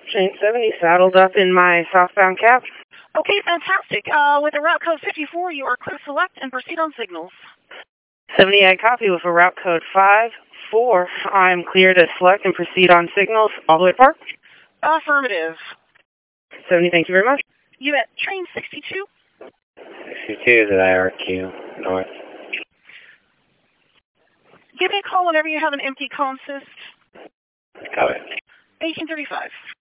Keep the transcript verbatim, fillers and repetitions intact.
Train seventy, saddled up in my southbound cab. Okay, fantastic. Uh, with a route code fifty-four, you are clear to select and proceed on signals. seventy, I copy with a route code five four. I'm clear to select and proceed on signals all the way to Park. Affirmative. seventy, thank you very much. You at train sixty-two? sixty-two is at I R Q, north. Give me a call whenever you have an empty consist. Got it. eighteen thirty-five.